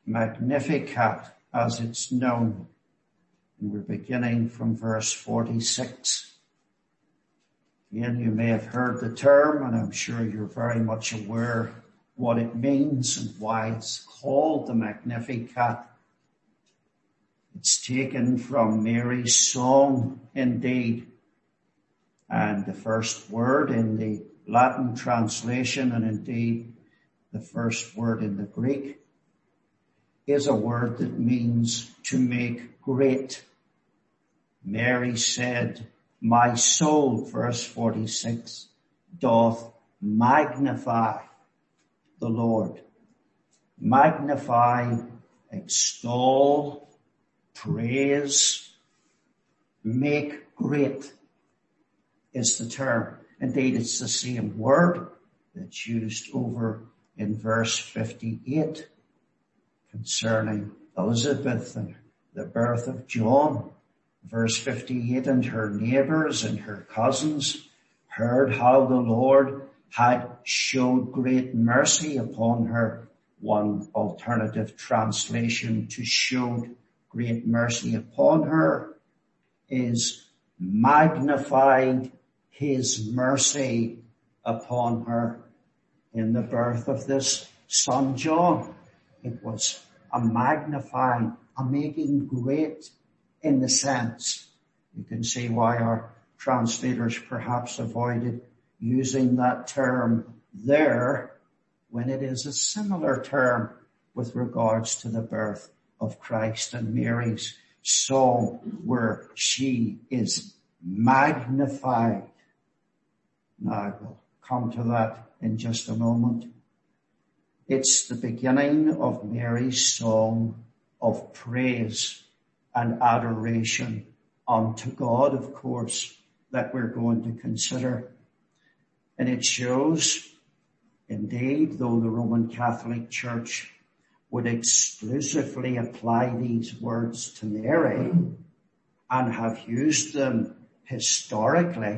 Magnificat, as it's known. And we're beginning from verse 46. Again, you may have heard the term, and I'm sure you're very much aware what it means and why it's called the Magnificat. It's taken from Mary's song, indeed. And the first word in the Latin translation, and indeed the first word in the Greek, is a word that means to make great. Mary said, my soul, verse 46, doth magnify the Lord. Magnify, extol, praise, make great is the term. Indeed, it's the same word that's used over in verse 58 concerning Elizabeth and the birth of John. Verse 58, and her neighbors and her cousins heard how the Lord had showed great mercy upon her. One alternative translation to showed great mercy upon her is magnified his mercy upon her in the birth of this son John. It was a magnifying, a making great in the sense. You can see why our translators perhaps avoided using that term there when it is a similar term with regards to the birth of Christ and Mary's song where she is magnified. Now we'll come to that in just a moment. It's the beginning of Mary's song of praise and adoration unto God, of course, that we're going to consider. And it shows, indeed, though the Roman Catholic Church would exclusively apply these words to Mary and have used them historically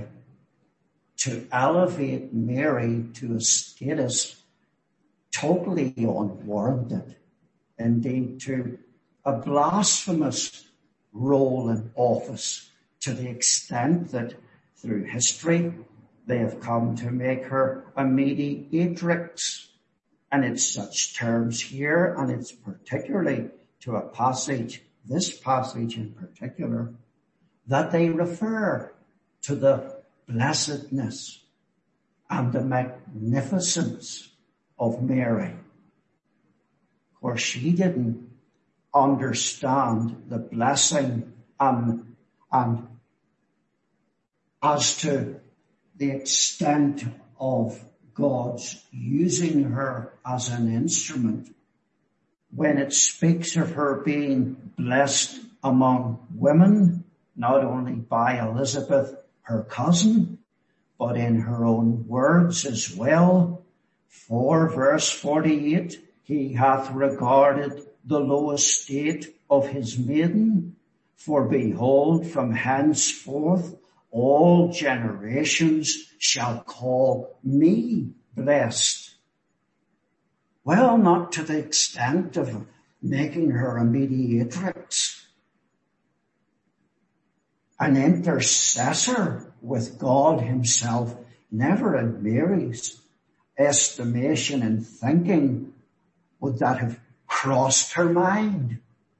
to elevate Mary to a status totally unwarranted, indeed to a blasphemous role and office, to the extent that through history they have come to make her a mediatrix. And it's such terms here, and it's particularly to a passage, this passage in particular, that they refer to the blessedness and the magnificence of Mary. Of course, she didn't understand the blessing and as to the extent of God's using her as an instrument when it speaks of her being blessed among women, not only by Elizabeth, her cousin, but in her own words as well. For verse 48, he hath regarded the low estate of his maiden, for behold, from henceforth all generations shall call me blessed. Well, not to the extent of making her a mediatrix, an intercessor with God himself. Never in Mary's estimation and thinking would that have crossed her mind.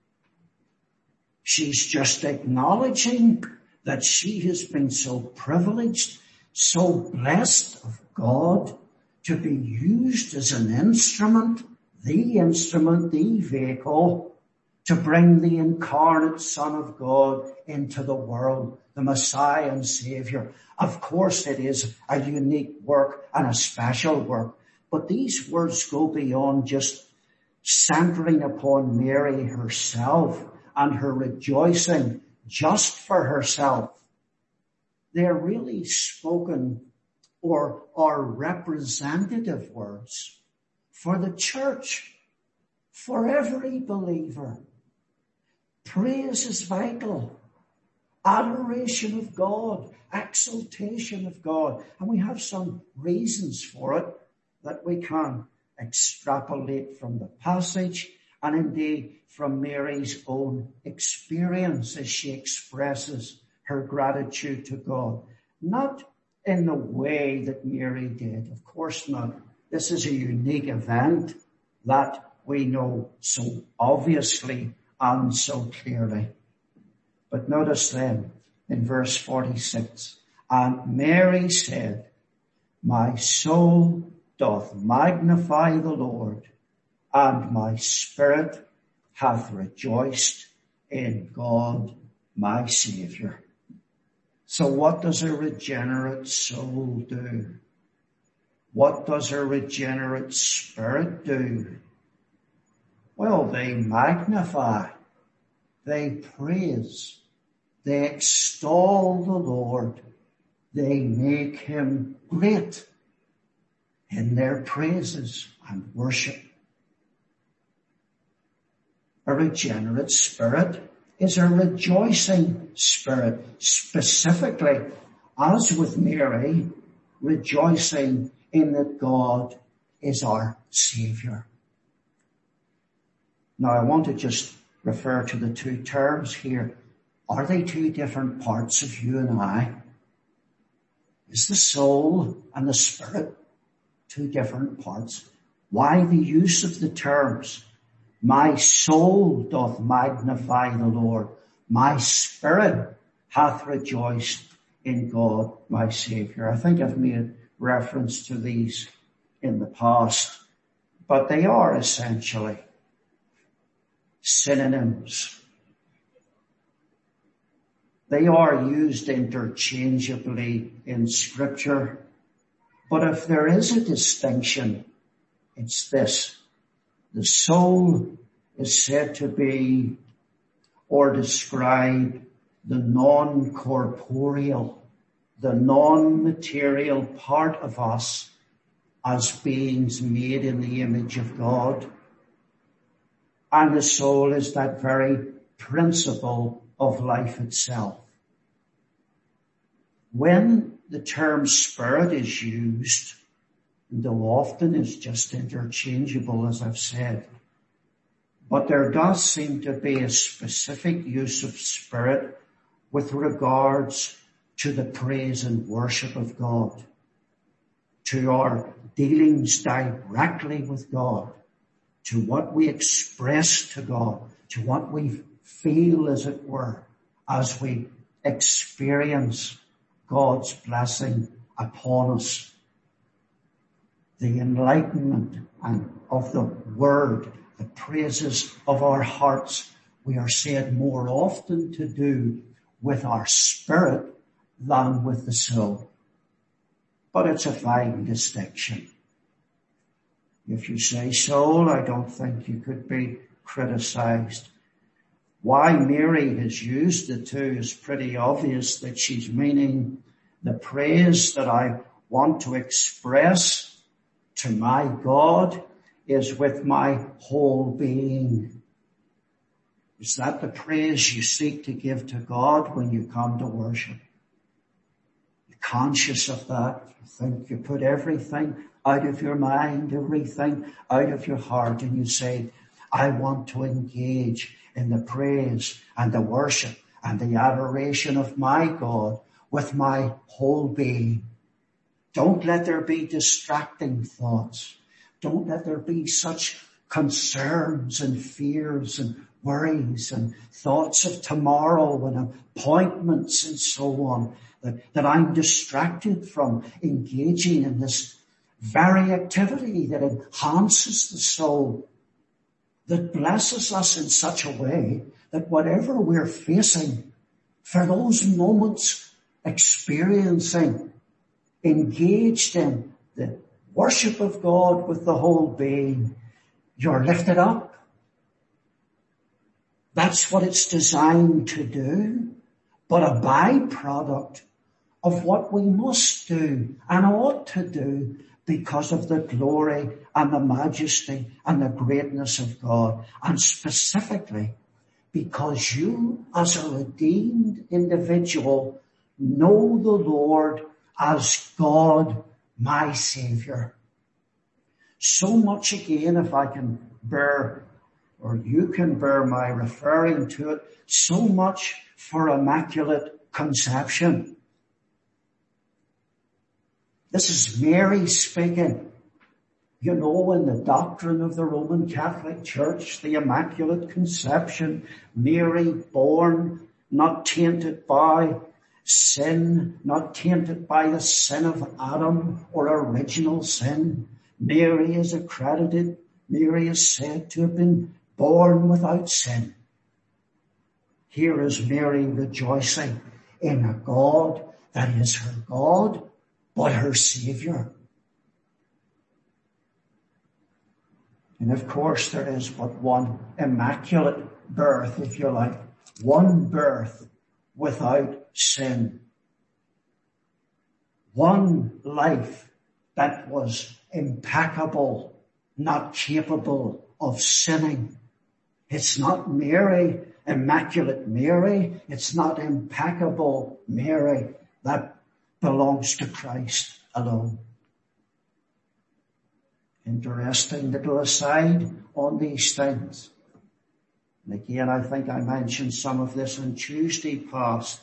She's just acknowledging that she has been so privileged, so blessed of God to be used as an instrument, the vehicle to bring the incarnate Son of God into the world, the Messiah and Savior. Of course, it is a unique work and a special work, but these words go beyond just centering upon Mary herself and her rejoicing just for herself. They're really spoken or are representative words for the church, for every believer. Praise is vital. Adoration of God, exaltation of God. And we have some reasons for it that we can extrapolate from the passage and indeed from Mary's own experience as she expresses her gratitude to God. Not in the way that Mary did, of course not. This is a unique event that we know so obviously and so clearly. But notice then in verse 46, and Mary said, my soul doth magnify the Lord, and my spirit hath rejoiced in God my Saviour. So what does a regenerate soul do? What does a regenerate spirit do? Well, they magnify, they praise, they extol the Lord, they make him great in their praises and worship. A regenerate spirit is a rejoicing spirit, specifically, as with Mary, rejoicing in that God is our Saviour. Now I want to just refer to the two terms here. Are they two different parts of you and I? Is the soul and the spirit two different parts? Why the use of the terms? My soul doth magnify the Lord. My spirit hath rejoiced in God, my Saviour. I think I've made reference to these in the past, but they are essentially synonyms. They are used interchangeably in Scripture, but if there is a distinction, it's this. The soul is said to be or describe the non-corporeal, the non-material part of us as beings made in the image of God. And the soul is that very principle of life itself. When the term spirit is used, though often it's just interchangeable, as I've said, but there does seem to be a specific use of spirit with regards to the praise and worship of God, to our dealings directly with God, to what we express to God, to what we feel, as it were, as we experience God's blessing upon us. The enlightenment and of the word, the praises of our hearts, we are said more often to do with our spirit than with the soul. But it's a fine distinction. If you say soul, I don't think you could be criticized. Why Mary has used the two is pretty obvious, that she's meaning the praise that I want to express to my God is with my whole being. Is that the praise you seek to give to God when you come to worship? You're conscious of that. You think you put everything out of your mind, everything out of your heart, and you say, I want to engage in the praise and the worship and the adoration of my God with my whole being. Don't let there be distracting thoughts. Don't let there be such concerns and fears and worries and thoughts of tomorrow and appointments and so on, that I'm distracted from engaging in this very activity that enhances the soul, that blesses us in such a way that whatever we're facing, for those moments experiencing, engaged in the worship of God with the whole being, you're lifted up. That's what it's designed to do, but a byproduct of what we must do and ought to do because of the glory and the majesty and the greatness of God, and specifically because you as a redeemed individual know the Lord as God, my Saviour. So much again, if I can bear or you can bear my referring to it, so much for immaculate conception. This is Mary speaking. You know, in the doctrine of the Roman Catholic Church, the Immaculate Conception, Mary born, not tainted by sin, not tainted by the sin of Adam or original sin. Mary is accredited. Mary is said to have been born without sin. Here is Mary rejoicing in a God that is her God, but her Saviour. And of course there is but one immaculate birth, if you like, one birth without sin. One life that was impeccable, not capable of sinning. It's not Mary, Immaculate Mary. It's not impeccable Mary. That belongs to Christ alone. Interesting little aside on these things. And again, I think I mentioned some of this on Tuesday past.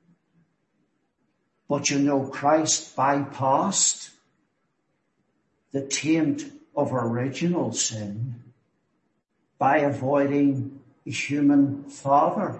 But you know, Christ bypassed the taint of original sin by avoiding a human father.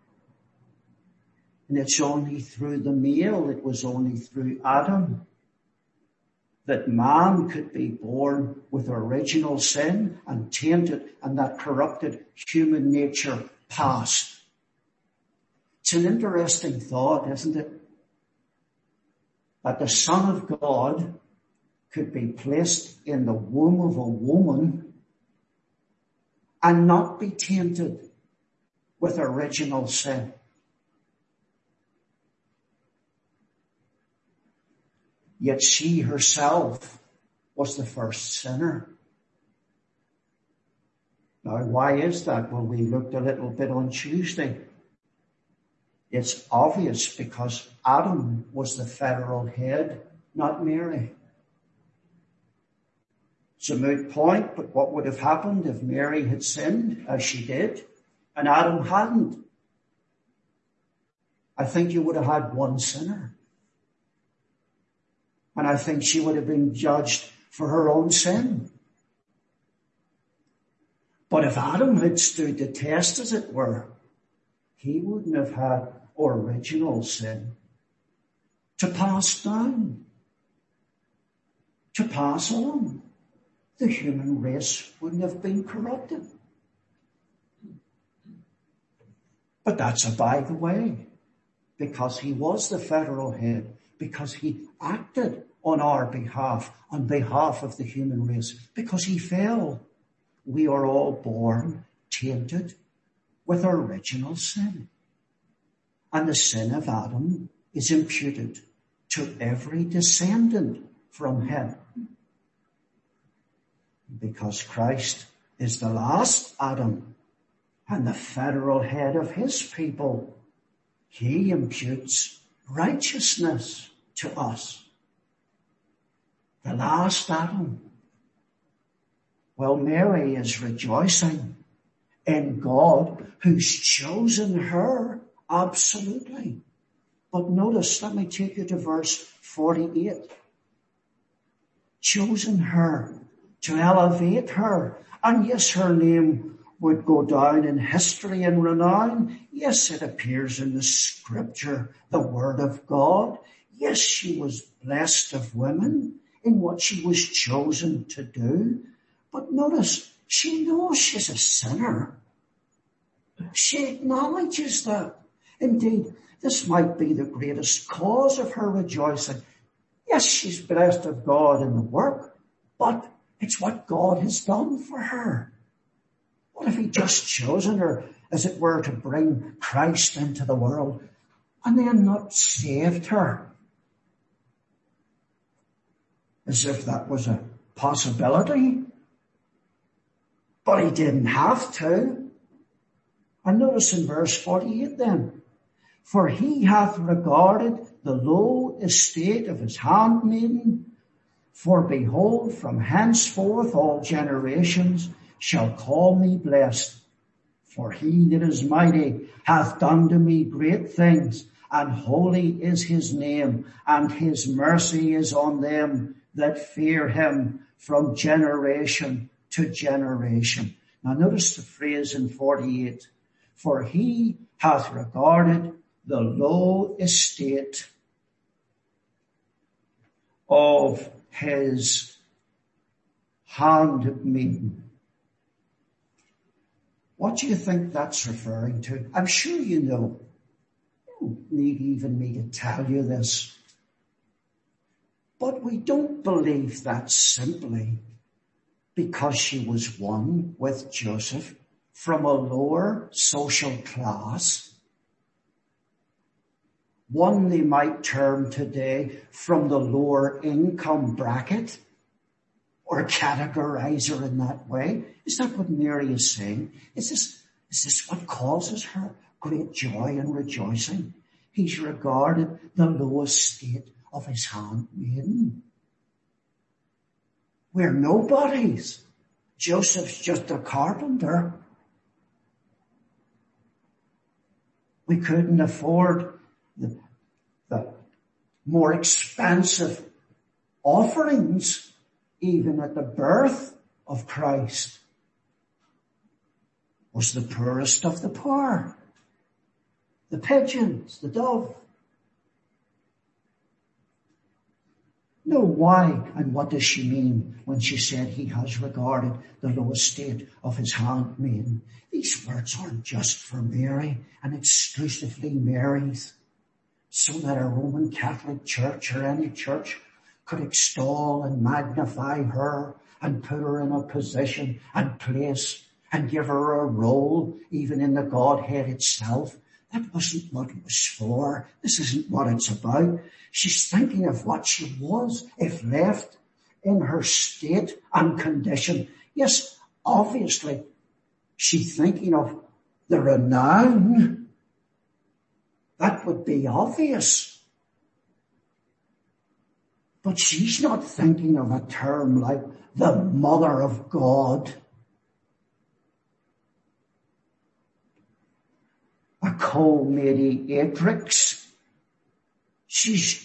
And it's only through the male, it was only through Adam, that man could be born with original sin and tainted, and that corrupted human nature passed. It's an interesting thought, isn't it? That the Son of God could be placed in the womb of a woman and not be tainted with original sin. Yet she herself was the first sinner. Now, why is that? Well, we looked a little bit on Tuesday. It's obvious because Adam was the federal head, not Mary. It's a moot point, but what would have happened if Mary had sinned as she did and Adam hadn't? I think you would have had one sinner. And I think she would have been judged for her own sin. But if Adam had stood the test, as it were, he wouldn't have had original sin to pass down, to pass on. The human race wouldn't have been corrupted. But that's a by the way, because he was the federal head, because he acted on our behalf, on behalf of the human race, because he fell. We are all born tainted with original sin. And the sin of Adam is imputed to every descendant from him. Because Christ is the last Adam and the federal head of his people, he imputes righteousness to us. The last Adam. Well, Mary is rejoicing in God who's chosen her absolutely. But notice, let me take you to verse 48. Chosen her, to elevate her. And yes, her name would go down in history and renown. Yes, it appears in the scripture, the word of God. Yes, she was blessed of women in what she was chosen to do. But notice, she knows she's a sinner. She acknowledges that. Indeed, this might be the greatest cause of her rejoicing. Yes, she's blessed of God in the work, but it's what God has done for her. What if he just chosen her, as it were, to bring Christ into the world and then not saved her? As if that was a possibility. But he didn't have to. And notice in verse 48 then, for he hath regarded the low estate of his handmaiden, for behold, from henceforth all generations shall call me blessed. For he that is mighty hath done to me great things, and holy is his name, and his mercy is on them that fear him from generation to generation. Now notice the phrase in 48. For he hath regarded the low estate of his handmaiden. What do you think that's referring to? I'm sure you know. You don't need even me to tell you this. But we don't believe that simply because she was one with Joseph from a lower social class. One they might term today from the lower income bracket, or categorize her in that way. Is that what Mary is saying? Is this what causes her great joy and rejoicing? He's regarded the low estate of his handmaiden. We're nobodies. Joseph's just a carpenter. We couldn't afford the more expensive offerings even at the birth of Christ. Was the poorest of the poor. The pigeons, the dove. No, why and what does she mean when she said he has regarded the low estate of his handmaiden? These words aren't just for Mary and exclusively Mary's, so that a Roman Catholic Church or any church could extol and magnify her and put her in a position and place and give her a role even in the Godhead itself. That wasn't what it was for. This isn't what it's about. She's thinking of what she was if left in her state and condition. Yes, obviously, she's thinking of the renown. That would be obvious. But she's not thinking of a term like the Mother of God, a co-mediatrix. She's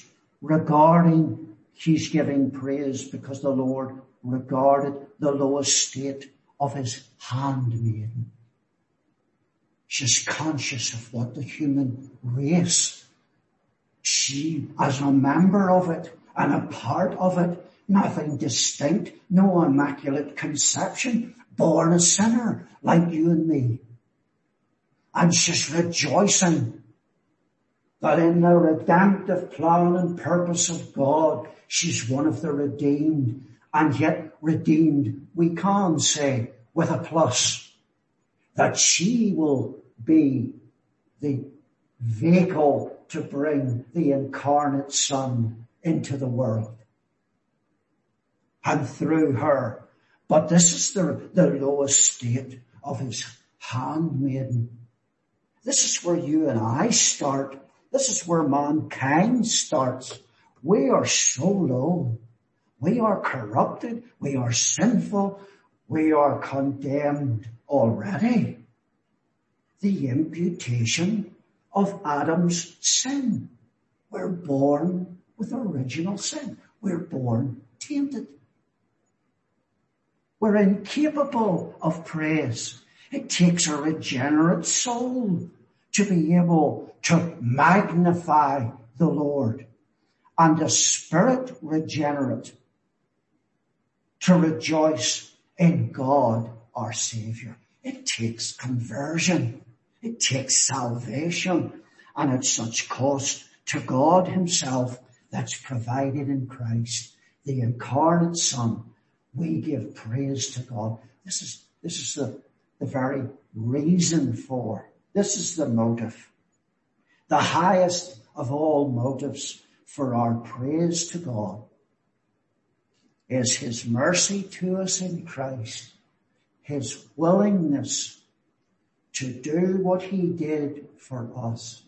giving praise because the Lord regarded the low estate of his handmaiden. She's conscious of what the human race, she as a member of it and a part of it, nothing distinct, no immaculate conception, born a sinner like you and me. And she's rejoicing that in the redemptive plan and purpose of God, she's one of the redeemed. And yet redeemed, we can say with a plus, that she will be the vehicle to bring the incarnate Son into the world. And through her. But this is the lowest state of his handmaiden. This is where you and I start. This is where mankind starts. We are so low. We are corrupted. We are sinful. We are condemned already. The imputation of Adam's sin. We're born with original sin. We're born tainted. We're incapable of praise. It takes a regenerate soul to be able to magnify the Lord, and a spirit regenerate to rejoice in God our Savior. It takes conversion. It takes salvation, and at such cost to God himself that's provided in Christ, the incarnate Son. We give praise to God. This is the very reason for. This is the motive. The highest of all motives for our praise to God is his mercy to us in Christ, his willingness to do what he did for us.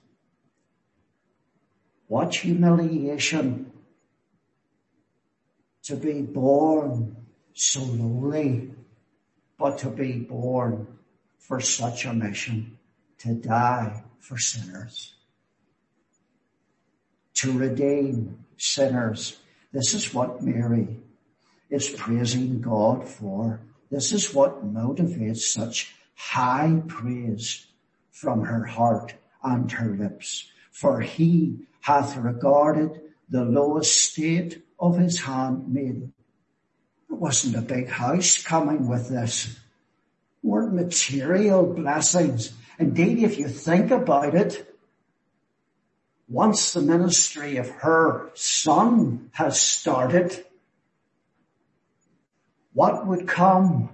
What humiliation to be born so lowly, but to be born for such a mission, to die for sinners, to redeem sinners. This is what Mary is praising God for. This is what motivates such high praise from her heart and her lips. For he hath regarded the low estate of his handmaiden. It wasn't a big house coming with this. It weren't material blessings. Indeed, if you think about it, once the ministry of her son has started, what would come?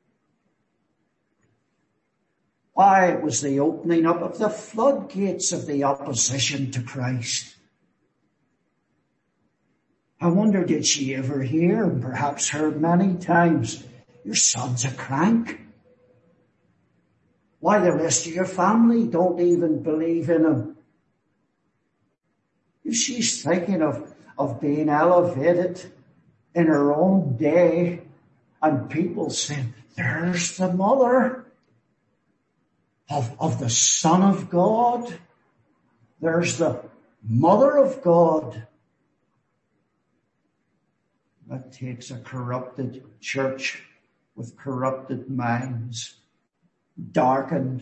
Why, it was the opening up of the floodgates of the opposition to Christ. I wonder, did she ever hear, and perhaps heard many times, your son's a crank? Why, the rest of your family don't even believe in him. If she's thinking of being elevated in her own day, and people saying, there's the mother of the Son of God. There's the Mother of God. That takes a corrupted church with corrupted minds, darkened,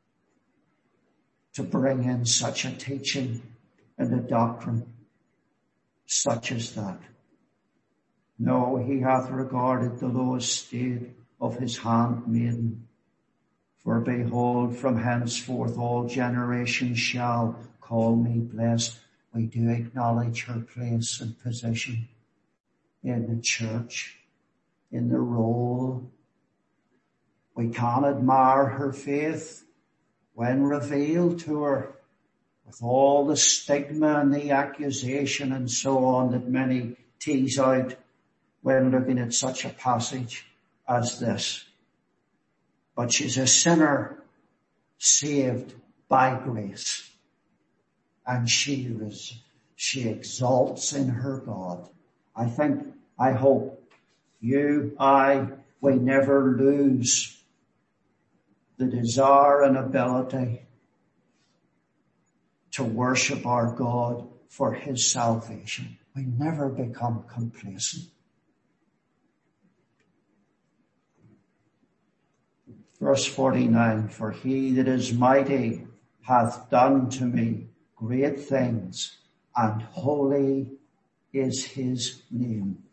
to bring in such a teaching and a doctrine such as that. No, he hath regarded the low estate of his handmaiden. For behold, from henceforth all generations shall call me blessed. We do acknowledge her place and position in the church, in the role. We can admire her faith when revealed to her, with all the stigma and the accusation and so on that many tease out when looking at such a passage as this. But she's a sinner saved by grace, and she exalts in her God. I hope we never lose the desire and ability to worship our God for his salvation. We never become complacent. Verse 49, for he that is mighty hath done to me great things, and holy is his name.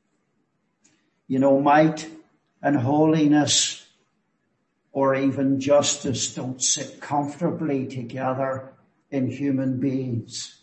You know, might and holiness or even justice don't sit comfortably together in human beings.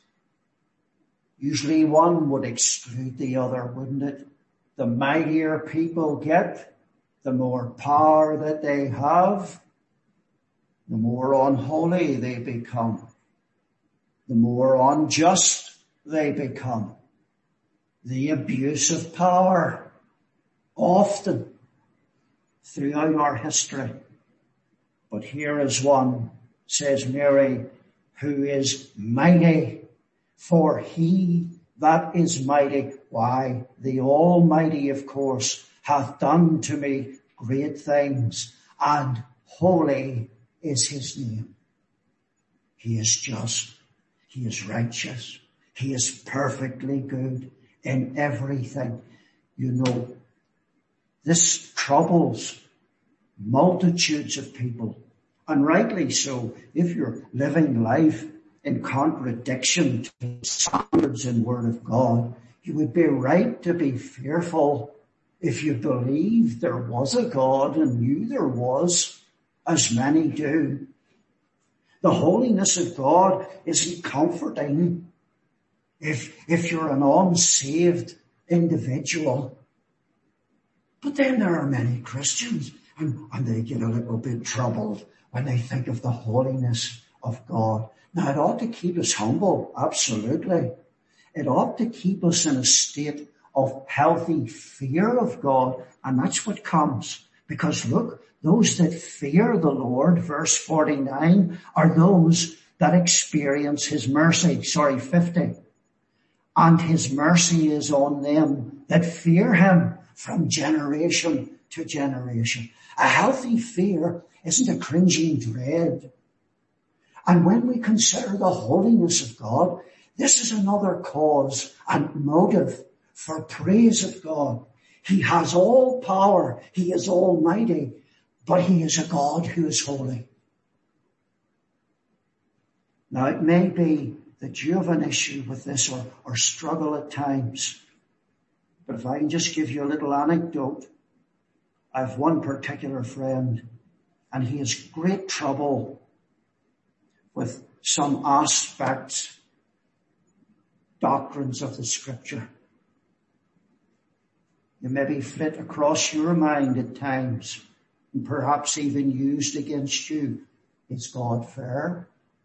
Usually one would exclude the other, wouldn't it? The mightier people get, the more power that they have, the more unholy they become, the more unjust they become. The abuse of power, often throughout our history. But here is one, says Mary, who is mighty, for he that is mighty, why, the Almighty, of course, hath done to me great things, and holy is his name. He is just. He is righteous. He is perfectly good in everything. You know, this troubles multitudes of people, and rightly so. If you're living life in contradiction to the standards and word of God, you would be right to be fearful. If you believe there was a God and knew there was, as many do. The holiness of God isn't comforting if you're an unsaved individual. But then there are many Christians, and they get a little bit troubled when they think of the holiness of God. Now, it ought to keep us humble, absolutely. It ought to keep us in a state of healthy fear of God, and that's what comes. Because look, those that fear the Lord, verse 49, are those that experience his mercy. 50. And his mercy is on them that fear him from generation to generation. A healthy fear isn't a cringing dread. And when we consider the holiness of God, this is another cause and motive for praise of God. He has all power. He is almighty, but he is a God who is holy. Now, it may be that you have an issue with this or struggle at times. But if I can just give you a little anecdote, I have one particular friend, and he has great trouble with some aspects, doctrines of the Scripture. You maybe flit across your mind at times, and perhaps even used against you. Is God fair?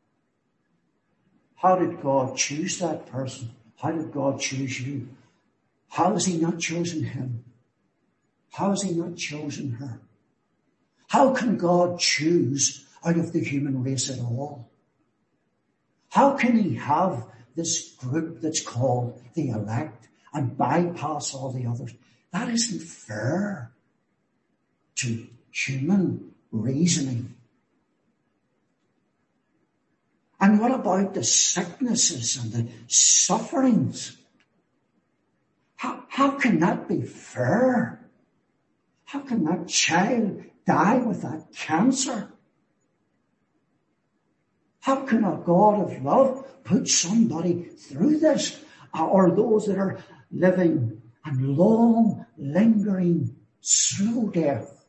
How did God choose that person? How did God choose you? How has he not chosen him? How has he not chosen her? How can God choose out of the human race at all? How can he have this group that's called the elect and bypass all the others? That isn't fair to human reasoning. And what about the sicknesses and the sufferings? How can that be fair? How can that child die with that cancer? How can a God of love put somebody through this? Or those that are living and long, lingering, slow death?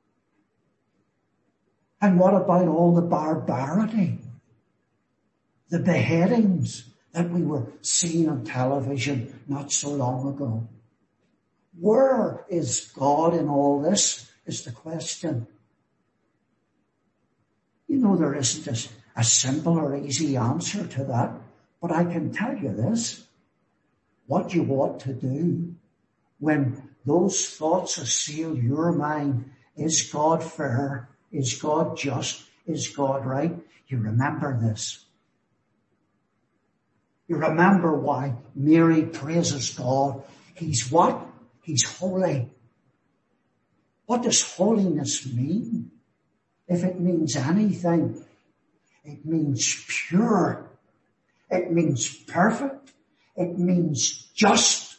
And what about all the barbarity? The beheadings that we were seeing on television not so long ago. Where is God in all this is the question. You know, there isn't a simple or easy answer to that, but I can tell you this. What you ought to do when those thoughts assail your mind, is God fair? Is God just? Is God right? You remember this. You remember why Mary praises God. He's what? He's holy. What does holiness mean? If it means anything, it means pure. It means perfect. It means just.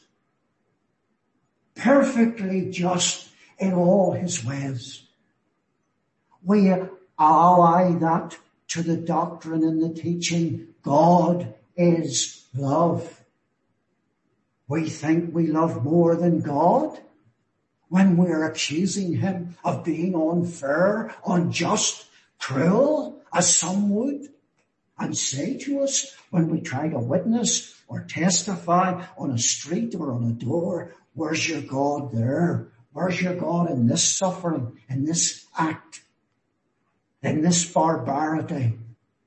Perfectly just in all his ways. We ally that to the doctrine and the teaching. God is love. We think we love more than God when we're accusing him of being unfair, unjust, cruel, as some would, and say to us when we try to witness or testify on a street or on a door, where's your God there? Where's your God in this suffering, in this act, in this barbarity?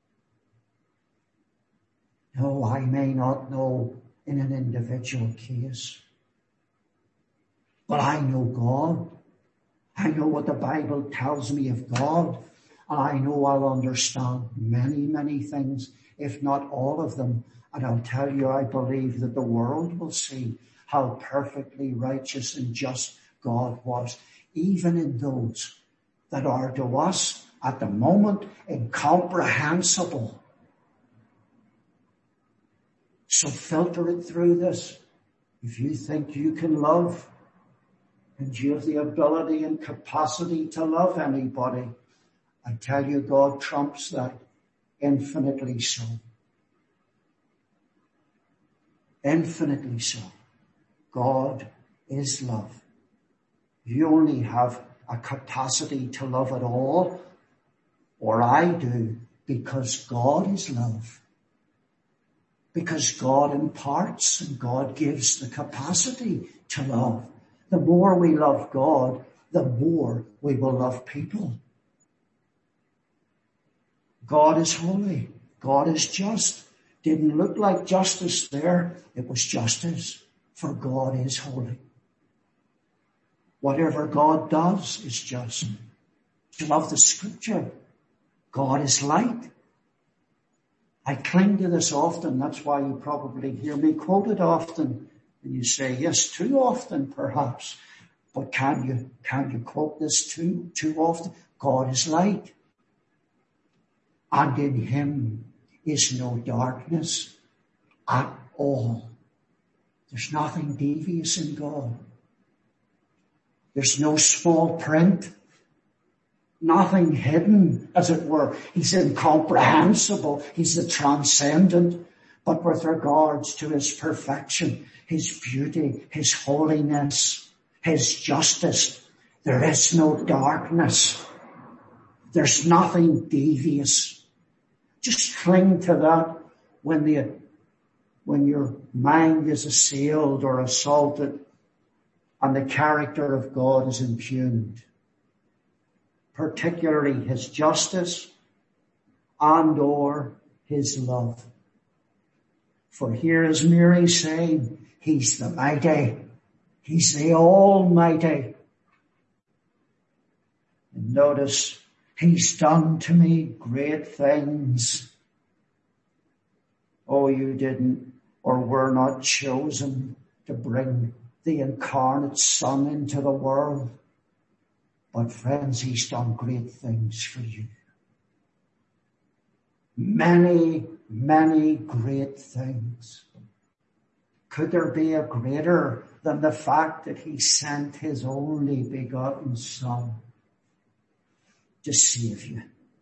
No, I may not know in an individual case, but I know God. I know what the Bible tells me of God, and I know I'll understand many, many things, if not all of them. And I'll tell you, I believe that the world will see how perfectly righteous and just God was, even in those that are to us at the moment incomprehensible. So filter it through this. If you think you can love, and you have the ability and capacity to love anybody, I tell you, God trumps that infinitely so. Infinitely so. God is love. You only have a capacity to love at all, or I do, because God is love. Because God imparts and God gives the capacity to love. The more we love God, the more we will love people. God is holy. God is just. Didn't look like justice there. It was justice, for God is holy. Whatever God does is just. You love the Scripture. God is light. I cling to this often. That's why you probably hear me quote it often. And you say, yes, too often perhaps. But can you quote this too often? God is light, and in him is no darkness at all. There's nothing devious in God. There's no small print. Nothing hidden, as it were. He's incomprehensible. He's the transcendent. But with regards to his perfection, his beauty, his holiness, his justice, there is no darkness. There's nothing devious. Just cling to that when your mind is assailed or assaulted and the character of God is impugned. Particularly his justice and or his love. For here is Mary saying, he's the mighty, he's the almighty. And notice, he's done to me great things. Oh, you didn't or were not chosen to bring the incarnate Son into the world. But friends, he's done great things for you. Many, many great things. Could there be a greater than the fact that he sent his only begotten Son to save you?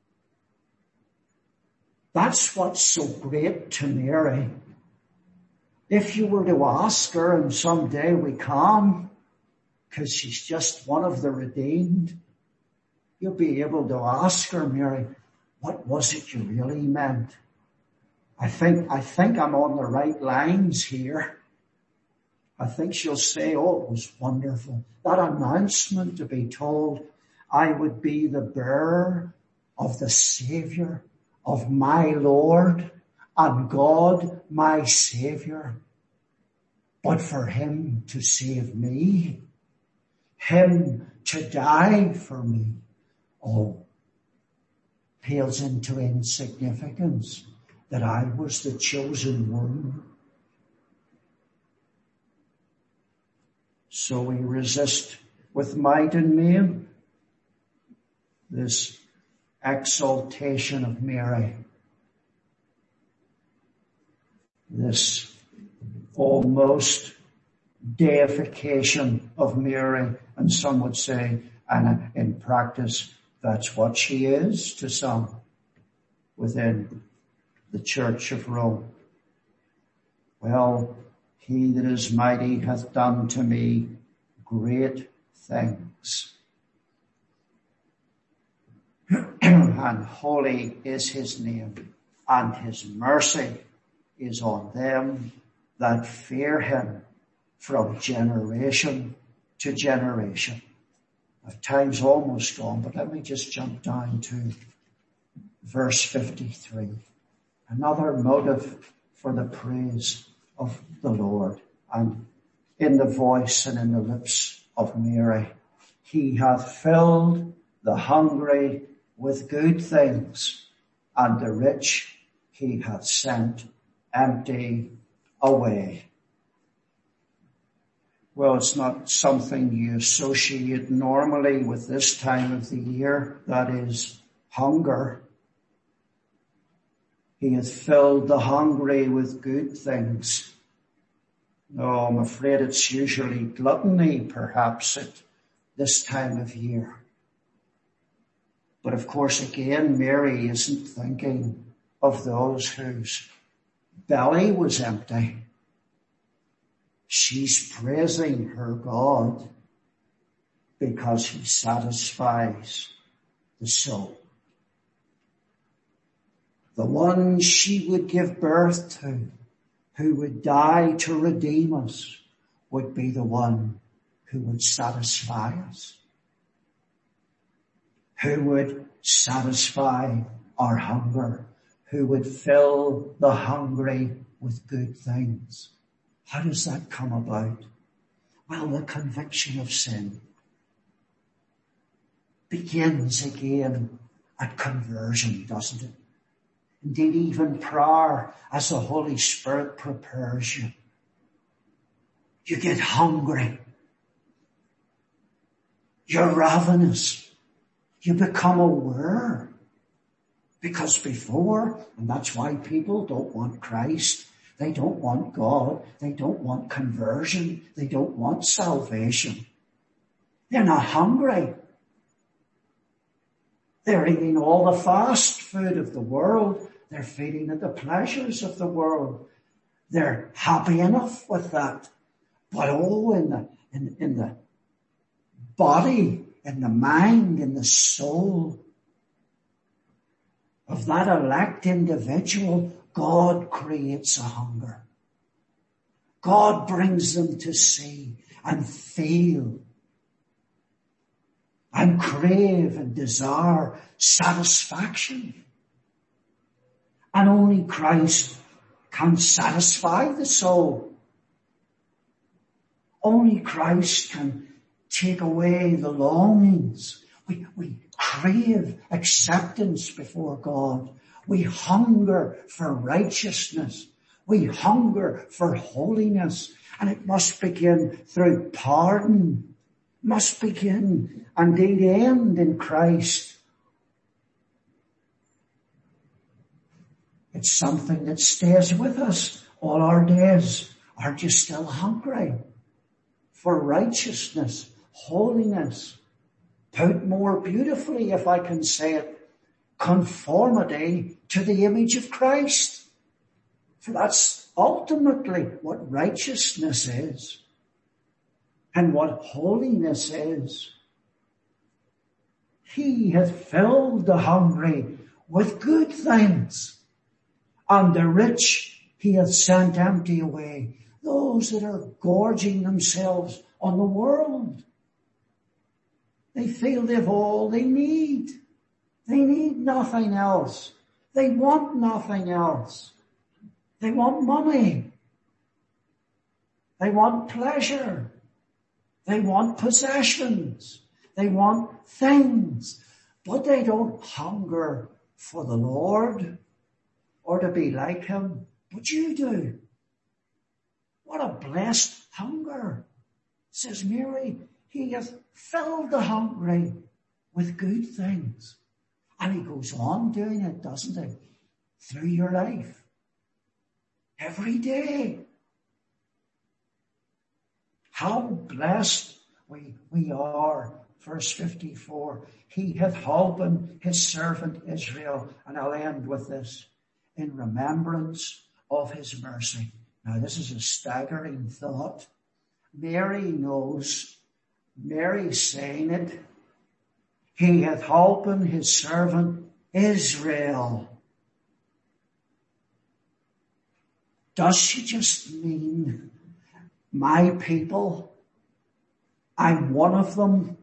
That's what's so great to Mary. If you were to ask her, and someday we can, because she's just one of the redeemed, you'll be able to ask her, Mary, what was it you really meant? I think I'm on the right lines here. I think she'll say, oh, it was wonderful. That announcement to be told, I would be the bearer of the Savior of my Lord and God, my Savior. But for him to save me, him to die for me, oh, pales into insignificance that I was the chosen one. So we resist with might and main this exaltation of Mary, this almost deification of Mary, and some would say, and in practice, that's what she is to some within the Church of Rome. Well, he that is mighty hath done to me great things. And holy is his name, and his mercy is on them that fear him from generation to generation. Time's almost gone, but let me just jump down to verse 53. Another motive for the praise of the Lord, and in the voice and in the lips of Mary. He hath filled the hungry with good things, and the rich he hath sent empty away. Well, it's not something you associate normally with this time of the year, that is hunger. He hath filled the hungry with good things. No, I'm afraid it's usually gluttony, perhaps, at this time of year. But of course, again, Mary isn't thinking of those whose belly was empty. She's praising her God because he satisfies the soul. The one she would give birth to, who would die to redeem us, would be the one who would satisfy us, who would satisfy our hunger, who would fill the hungry with good things. How does that come about? Well, the conviction of sin begins again at conversion, doesn't it? Indeed, even prayer, as the Holy Spirit prepares you. You get hungry. You're ravenous. You become aware. Because before, and that's why people don't want Christ, they don't want God, they don't want conversion, they don't want salvation. They're not hungry. They're eating all the fast food of the world. They're feeding at the pleasures of the world. They're happy enough with that. But in the body, in the mind, in the soul of that elect individual, God creates a hunger. God brings them to see and feel and crave and desire satisfaction. And only Christ can satisfy the soul. Only Christ can take away the longings. We crave acceptance before God. We hunger for righteousness. We hunger for holiness. And it must begin through pardon. Must begin and indeed end in Christ. It's something that stays with us all our days. Aren't you still hungry for righteousness, holiness? Put more beautifully, if I can say it, conformity to the image of Christ. For that's ultimately what righteousness is and what holiness is. He hath filled the hungry with good things, and the rich he hath sent empty away. Those that are gorging themselves on the world. They feel they've all they need. They need nothing else. They want nothing else. They want money. They want pleasure. They want possessions. They want things. But they don't hunger for the Lord or to be like him. But you do. What a blessed hunger. Says Mary, he hath filled the hungry with good things. And he goes on doing it, doesn't he? Through your life. Every day. How blessed we are. Verse 54. He hath holpen his servant Israel. And I'll end with this. In remembrance of his mercy. Now this is a staggering thought. Mary knows. Mary's saying it. He hath holpen his servant Israel. Does she just mean my people? I'm one of them.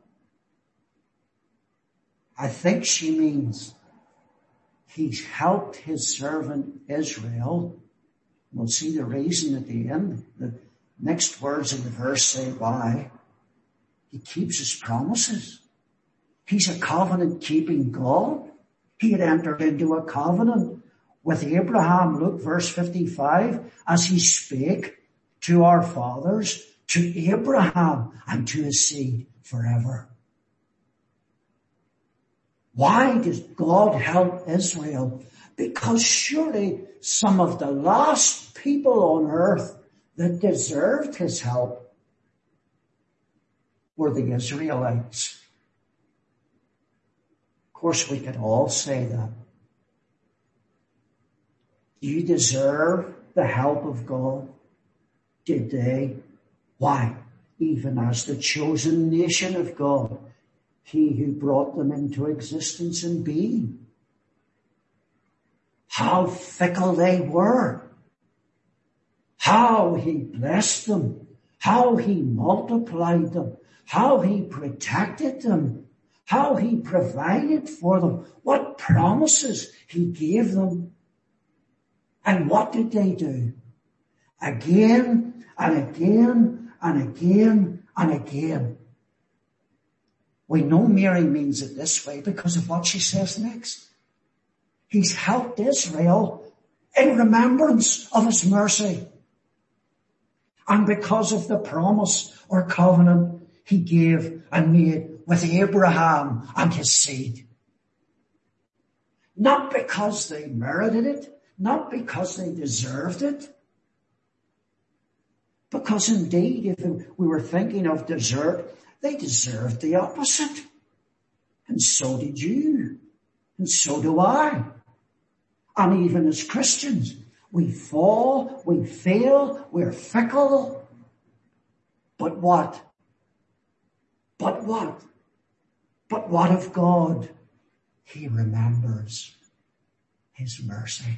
I think she means he's helped his servant Israel. We'll see the reason at the end. The next words in the verse say why. He keeps his promises. He's a covenant-keeping God. He had entered into a covenant with Abraham, look, verse 55, as he spake to our fathers, to Abraham and to his seed forever. Why does God help Israel? Because surely some of the last people on earth that deserved his help were the Israelites. Of course, we could all say that. You deserve the help of God. Did they? Why? Even as the chosen nation of God, he who brought them into existence and being. How fickle they were. How he blessed them. How he multiplied them. How he protected them. How he provided for them. What promises he gave them. And what did they do? Again and again and again and again. We know Mary means it this way because of what she says next. He's helped Israel in remembrance of his mercy. And because of the promise or covenant he gave and made with Abraham and his seed. Not because they merited it, not because they deserved it. Because indeed, if we were thinking of desert, they deserved the opposite. And so did you. And so do I. And even as Christians, we fall, we fail, we're fickle. But what? But what? But what of God? He remembers his mercy.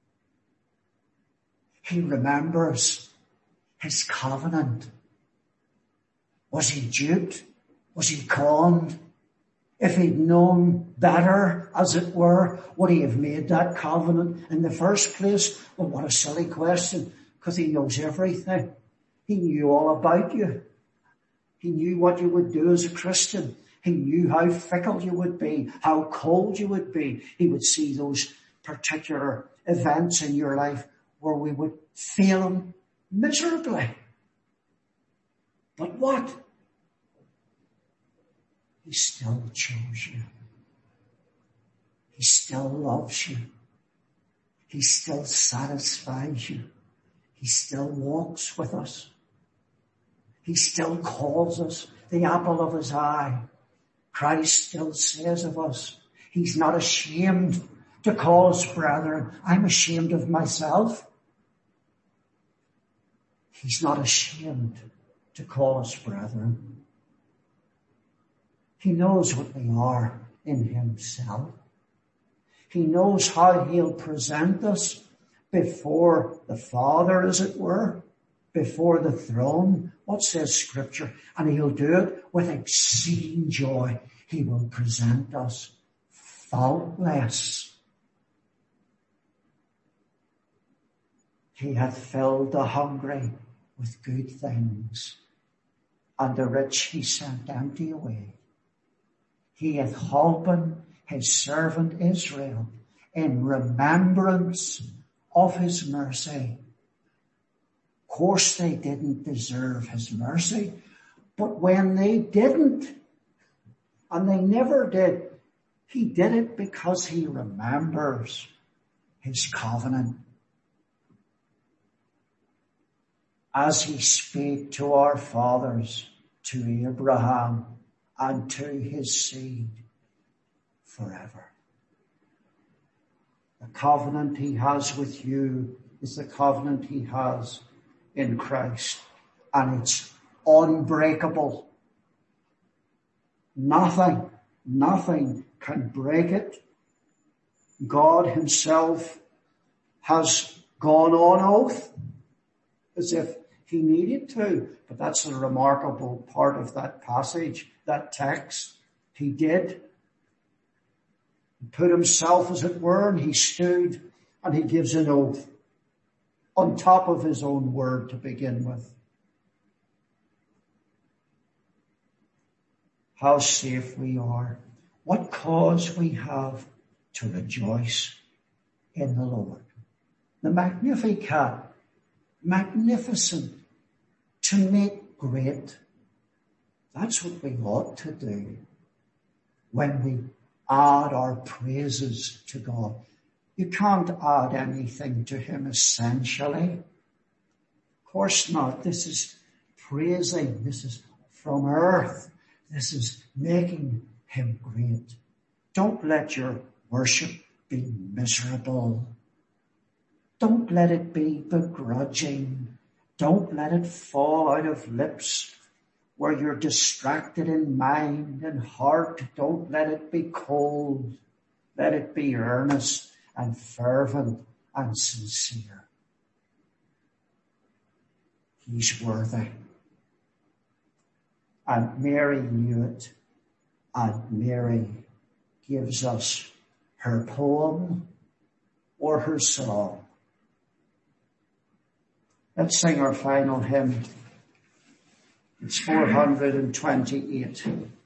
He remembers his covenant. Was he duped? Was he conned? If he'd known better, as it were, would he have made that covenant in the first place? Well, what a silly question, because he knows everything. He knew all about you. He knew what you would do as a Christian. He knew how fickle you would be, how cold you would be. He would see those particular events in your life where we would fail him miserably. But what? He still chose you. He still loves you. He still satisfies you. He still walks with us. He still calls us the apple of his eye. Christ still says of us, he's not ashamed to call us brethren. I'm ashamed of myself. He's not ashamed to call us brethren. He knows what we are in himself. He knows how he'll present us before the Father, as it were, before the throne. What says Scripture? And he'll do it with exceeding joy. He will present us faultless. He hath filled the hungry with good things, and the rich he sent empty away. He hath holpen his servant Israel in remembrance of his mercy. Of course they didn't deserve his mercy, but when they didn't, and they never did, he did it because he remembers his covenant. As he spake to our fathers, to Abraham, and to his seed forever. The covenant he has with you is the covenant he has in Christ, and it's unbreakable. Nothing can break it. God himself has gone on oath as if he needed to, but that's a remarkable part of that passage, that text. He did. He put himself, as it were, and he stood, and he gives an oath on top of his own word to begin with. How safe we are. What cause we have to rejoice in the Lord. The Magnificat, magnificent, to make great. That's what we ought to do when we add our praises to God. You can't add anything to him essentially. Of course not. This is praising. This is from earth. This is making him great. Don't let your worship be miserable. Don't let it be begrudging. Don't let it fall out of lips where you're distracted in mind and heart. Don't let it be cold. Let it be earnest and fervent and sincere. He's worthy. And Mary knew it. And Mary gives us her poem or her song. Let's sing our final hymn. It's 428.